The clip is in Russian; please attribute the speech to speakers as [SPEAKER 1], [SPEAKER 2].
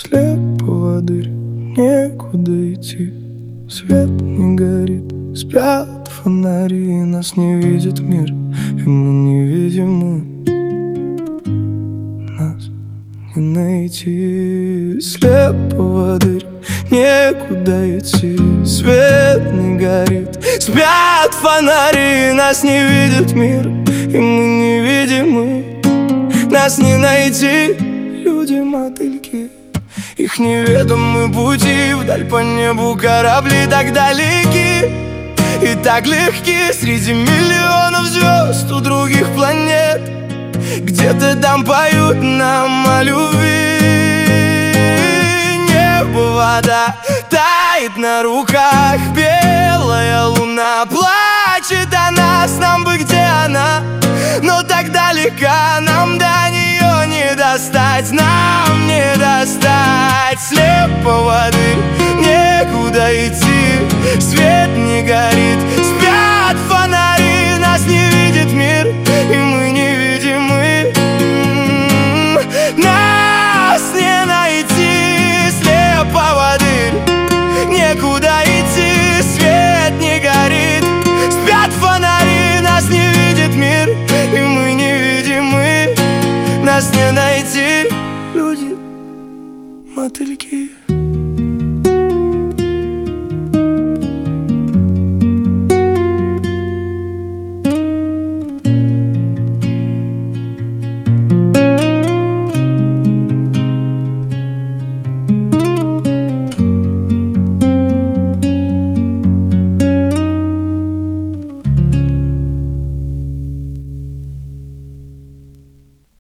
[SPEAKER 1] Слеп-поводырь, некуда идти, свет не горит, спят фонари, нас не видит мир, и мы невидимы, нас не найти. Слеп-поводырь, некуда идти, свет не горит, спят фонари, нас не видит мир, и мы невидимы, нас не найти. Люди-мотыльки, их неведомые пути, вдаль по небу корабли так далеки и так легки среди миллионов звезд у других планет. Где-то там поют нам о любви. Небо, вода тает на руках, белая луна плачет о нас. Нам бы где она, но так далека, нам до нее не достать, нам не достать. Слеп-поводырь, некуда идти, свет не горит, спят фонари, нас не видит мир, и мы невидимы, нас не найти. Слеп-поводырь, некуда идти, свет не горит, спят фонари, нас не видит мир, и мы невидимы, нас не найти. Люди, мотыльки.